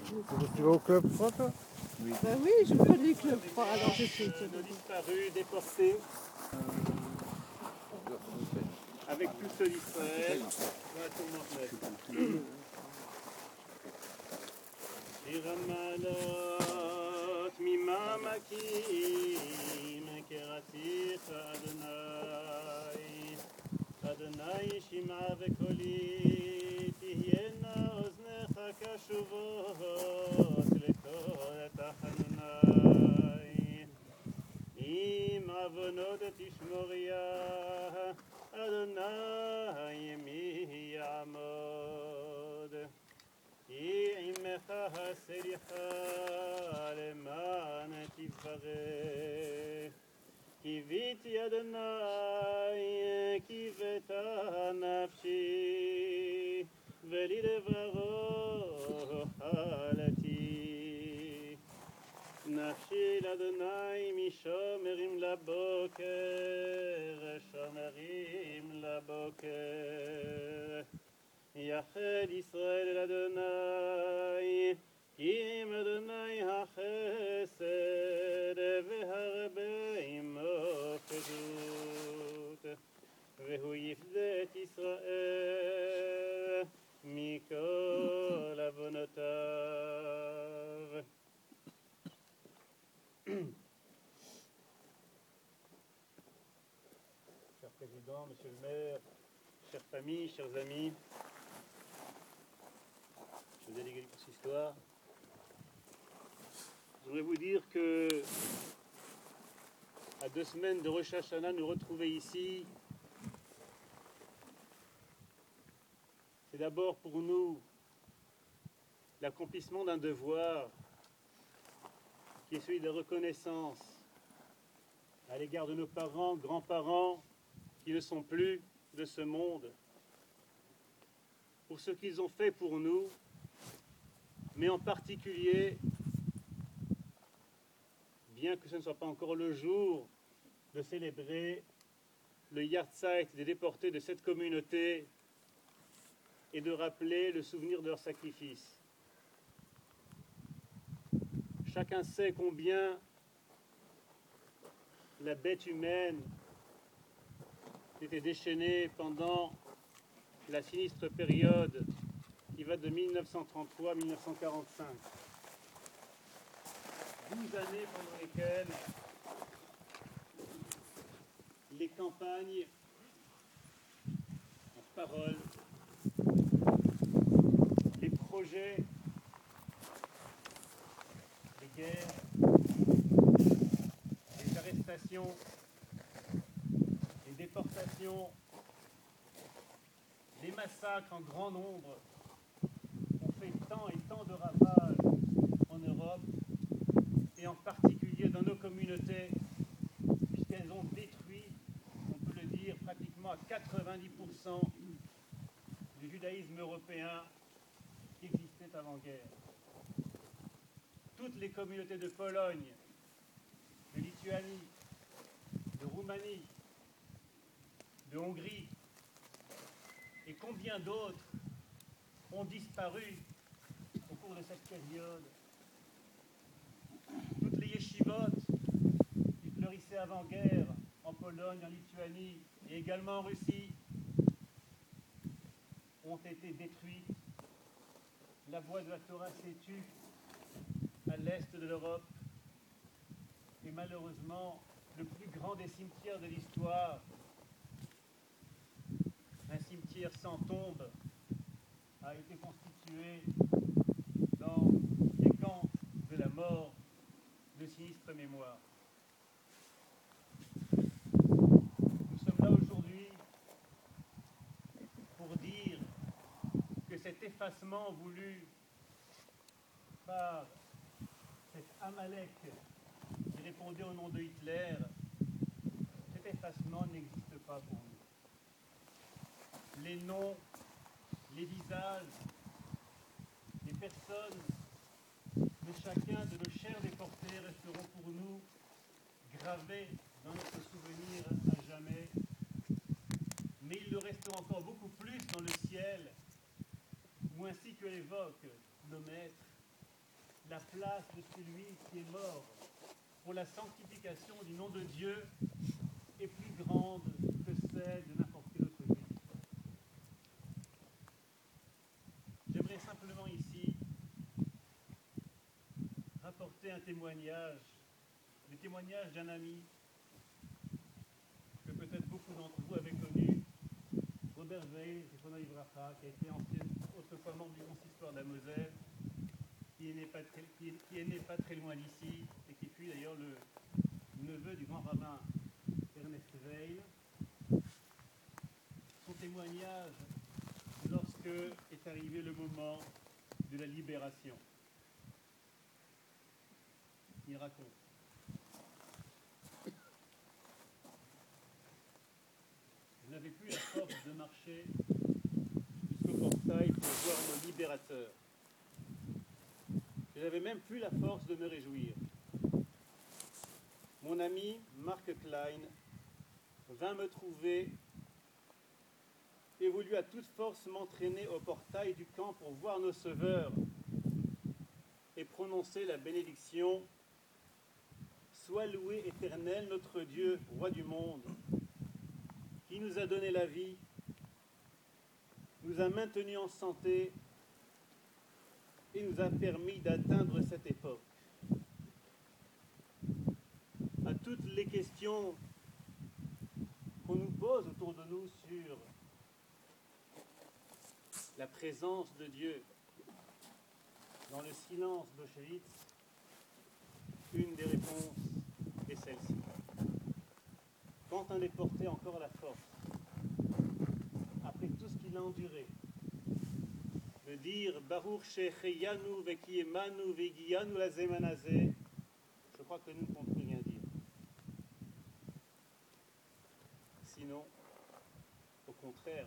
Tu vas au club froid, toi? Oui. Oui, je veux les clubs froids, alors je suis Nos disparus, déportés, avec tous ceux d'Israël, dans la tourmente. Iramalot mimamakim keratif Adonai Adonai shima vekoli tihyena oznecha kashuvot lekol tachanunai im avonot tishmoria Adonai mi yamod עמך הסליחה למען תברך. קיוויתי אדוני, קיוותה נפשי, ולדברו חלתי. נפשי לאדוני משומרים לבוקר, שומרים לבוקר. יחד ישראל אל אדוני, כי עם אדוני החסד והרבה עמו פדות, והוא יפדה את ישראל מכל עוונותיו. Cher Président, Monsieur le maire, chères familles, chers amis, chers délégués du consistoire, je voudrais vous dire que, à 2 semaines de Rosh Hashanah, nous retrouver ici, c'est d'abord pour nous l'accomplissement d'un devoir qui est celui de la reconnaissance à l'égard de nos parents, grands-parents, qui ne sont plus de ce monde, pour ce qu'ils ont fait pour nous, mais en particulier, bien que ce ne soit pas encore le jour de célébrer le Yahrzeit des déportés de cette communauté et de rappeler le souvenir de leur sacrifice. Chacun sait combien la bête humaine était déchaînée pendant la sinistre période qui va de 1933 à 1945. 12 années pendant lesquelles les campagnes en parole, les projets, les guerres, les arrestations, les déportations, les massacres en grand nombre ont fait tant et tant de ravages en Europe et en particulier dans nos communautés, puisqu'elles ont détruit, on peut le dire, pratiquement à 90% du judaïsme européen qui existait avant-guerre. Toutes les communautés de Pologne, de Lituanie, de Roumanie, de Hongrie, et combien d'autres ont disparu au cours de cette période. Toutes les yeshivot qui fleurissaient avant-guerre en Pologne, en Lituanie et également en Russie ont été détruites. La voie de la Torah s'est tue à l'est de l'Europe et malheureusement le plus grand des cimetières de l'histoire, un cimetière sans tombe, a été constitué dans les camps de la mort de sinistre mémoire. Nous sommes là aujourd'hui pour dire que cet effacement voulu par cet Amalek qui répondait au nom de Hitler, cet effacement n'existe pas pour nous. Les noms, les visages, les personnes de chacun de nos chers déportés resteront pour nous gravés dans notre souvenir à jamais. Mais ils le resteront encore beaucoup plus dans le ciel, où ainsi que l'évoquent nos maîtres, la place de celui qui est mort pour la sanctification du nom de Dieu est plus grande que celle de n'importe quel autre juif. J'aimerais simplement ici rapporter un témoignage, le témoignage d'un ami que peut-être beaucoup d'entre vous avez connu, Robert Veil, qui a été autrefois membre du consistoire de la Moselle, qui est né pas très loin d'ici, et qui fut d'ailleurs le neveu du grand rabbin Ernest Veil. Son témoignage lorsque est arrivé le moment de la libération. Il raconte. Je n'avais plus la force de marcher jusqu'au portail pour voir mon libérateur. Je n'avais même plus la force de me réjouir. Mon ami Mark Klein vint me trouver et voulut à toute force m'entraîner au portail du camp pour voir nos sauveurs et prononcer la bénédiction. Sois loué, Éternel, notre Dieu, roi du monde, qui nous a donné la vie, nous a maintenus en santé et nous a permis d'atteindre cette époque. À toutes les questions qu'on nous pose autour de nous sur la présence de Dieu dans le silence d'Auschwitz, une des réponses est celle-ci. Quand on est porté encore à la force, après tout ce qu'il a enduré, de dire Baruch Shecheyanu Vekiemanu Vegianu Lazemanazé, je crois que nous ne pouvons plus rien dire. Sinon, au contraire,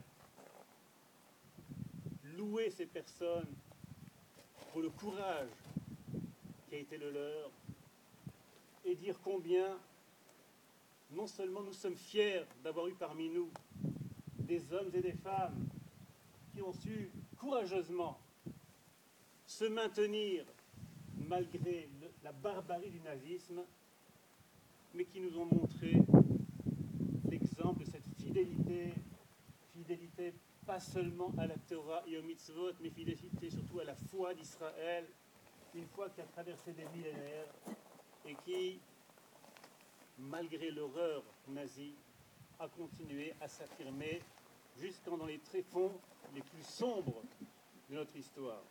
louer ces personnes pour le courage qui a été le leur et dire combien non seulement nous sommes fiers d'avoir eu parmi nous des hommes et des femmes qui ont su courageusement se maintenir malgré la barbarie du nazisme, mais qui nous ont montré l'exemple de cette fidélité pas seulement à la Torah et aux mitzvot, mais fidélité surtout à la foi d'Israël, une foi qui a traversé des millénaires et qui, malgré l'horreur nazie, a continué à s'affirmer jusqu'en dans les tréfonds les plus sombres de notre histoire.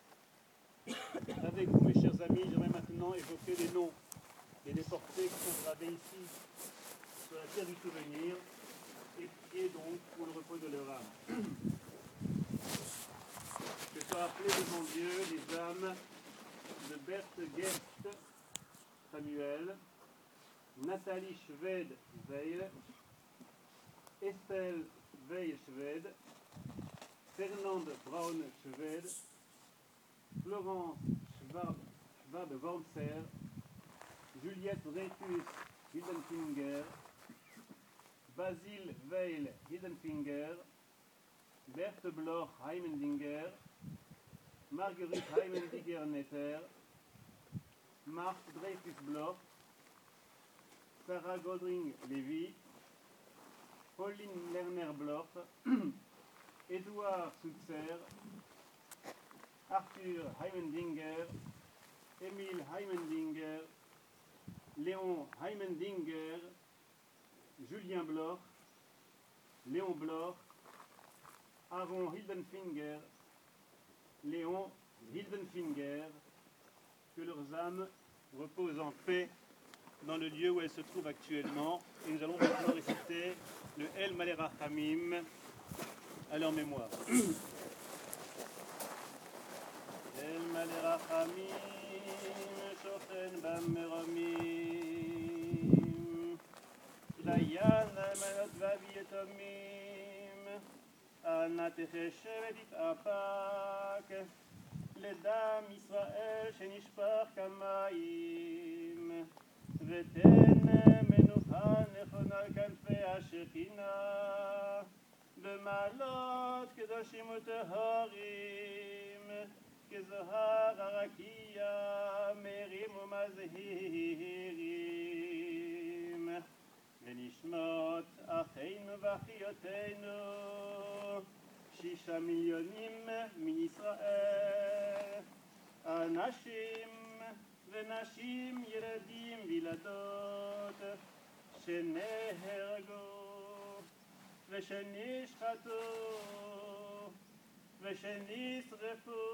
Avec vous, mes chers amis, j'aimerais maintenant évoquer les noms des déportés qui sont gravés ici sur la terre du souvenir et prier donc pour le repos de leur âme. Que soient appelés devant Dieu les âmes de Berthe Gerst Samuel, Nathalie Schwed-Veil, Estelle Veil-Schwed, Fernande Braun-Schwed, Florence Schwab-Wormser, Juliette Dreyfus-Hildenfinger, Basile Veil-Hildenfinger, Berthe Bloch-Heimendinger, Marguerite Heimendinger-Netter, Marc Dreyfus-Bloch, Sarah Godring-Lévy, Pauline Lerner-Bloch, Édouard Soutzer, Arthur Heimendinger, Émile Heimendinger, Léon Heimendinger, Julien Bloch, Léon Bloch, Aaron Hildenfinger, Léon Hildenfinger, que leurs âmes reposent en paix dans le lieu où elles se trouvent actuellement. Et nous allons maintenant réciter le El Malerachamim à leur mémoire. El Malerachamim, Shochen Bammeromim, Dayan Almanot Vavietomim, Anna Techeshevet Apak, Ledam Israël Shenishpach Kamayim, ותן מנוחה נכונה על כנפי השכינה, במעלות קדושים וטהורים, כזוהר הרקיע, אבותינו, 6 מיליונים מישראל, אנשים ונשים, ילדים וילדות, שנהרגו ושנשחטו ושנשרפו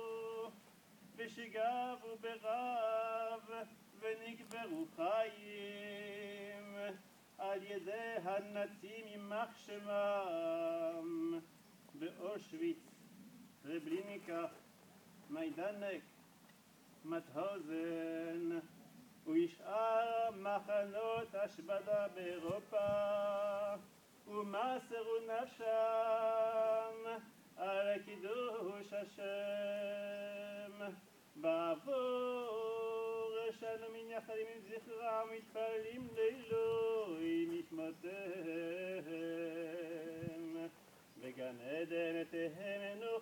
ושגבו ברעב ונקברו חיים על ידי הנאצים יימח שמם באושוויץ, טרבלינקה, מיידנק, מאוטהאוזן ושאר מחנות השמדה באירופה, ומסרו נפשם על קידוש השם. בעבור אנו מנייחדים עם זכרם ומתפללים לעילוי נשמותיהם, בגן עדן תהא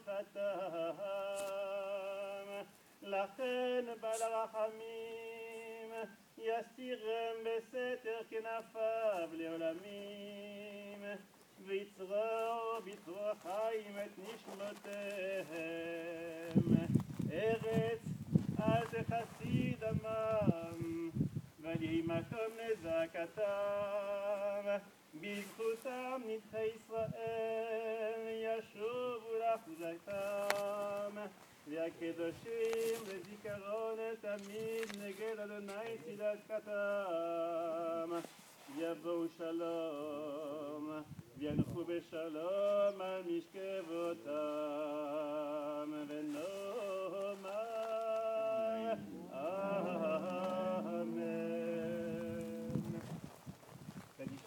מנוחתם. לכן בעל הרחמים יסתירם בסתר כנפיו לעולמים, ויצרור בצרור חיים את נשמותיהם. ארץ אל תכסי דמם, ויהי מקום לזעקתם. בזכותם נדחי ישראל ישובו לאחוזתם, והקדושים לזיכרון תמיד נגד אדוני צדקתם. יבואו שלום וילכו בשלום על משכבותם, ונאמר אמן. קדיש.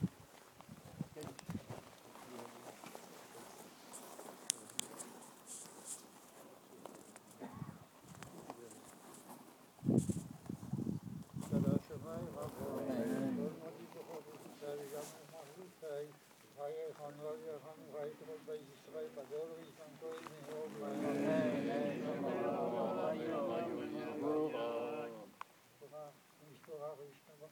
של השמיים רבו, כל מודי כוחו ישראל גם ומחליטי, חיי חנול יחנו ראית כל בית ישראל בדור וישם כל נאור משפחה וישתבח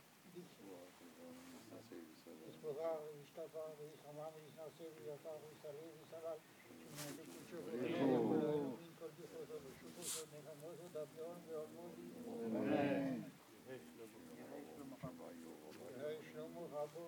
משפחה וישתבח וישמע וישנשא ויותר ויסלל ויסלל שמנהל קודשו ולאלוהים כל דחותו ושופטו נחמותו דבלון ועולמודי שלמה רבו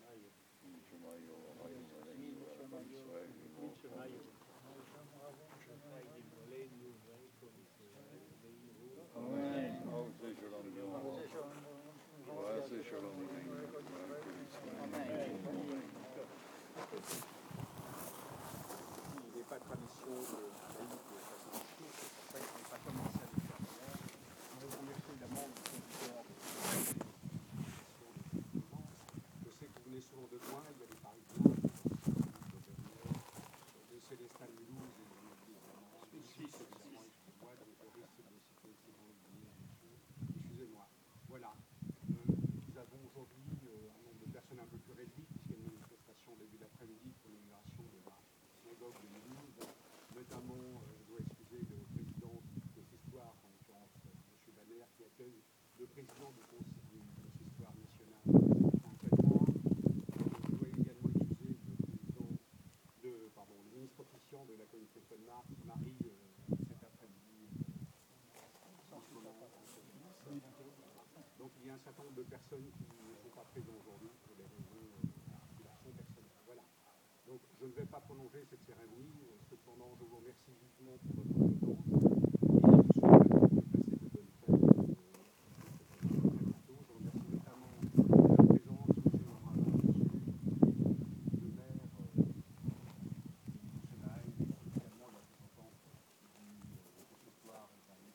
Il n'est pas tradition de n'est pas commencé à le faire. Je vous remercie évidemment de son support. Je sais que vous venez souvent de loin, il y a des Parisiens, de Célestin Mulhouse et de Suisse, évidemment, excusez-moi, de risque de citer ces noms oubliés, excusez-moi. Voilà. Nous avons aujourd'hui un nombre de personnes un peu plus réduit, puisqu'il y a une manifestation au début d'après-midi pour l'inauguration de la synagogue de Mulhouse. Notamment, je dois excuser le président du consistoire, en l'occurrence M. Banner, qui accueille le président du consistoire national, Saint-Calmois. Je dois également excuser le ministre officiant de la communauté Colmar, qui marie cet après-midi en ce moment en Suisse. Donc il y a un certain nombre de personnes qui ne sont pas présentes aujourd'hui pour des raisons personnelles. Voilà. Donc je ne vais pas prolonger cette cérémonie, cependant je vous remercie vivement pour votre présence et je souhaite à tous de passer de bonnes fêtes très bientôt. Je remercie notamment de la présence M. Morin, M. le maire du Sénat et également le représentant du consistoire et la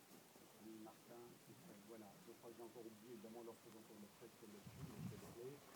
famille Martin. Voilà, je crois que j'ai encore oublié évidemment le représentant de la presse comme d'habitude, M. Berlet.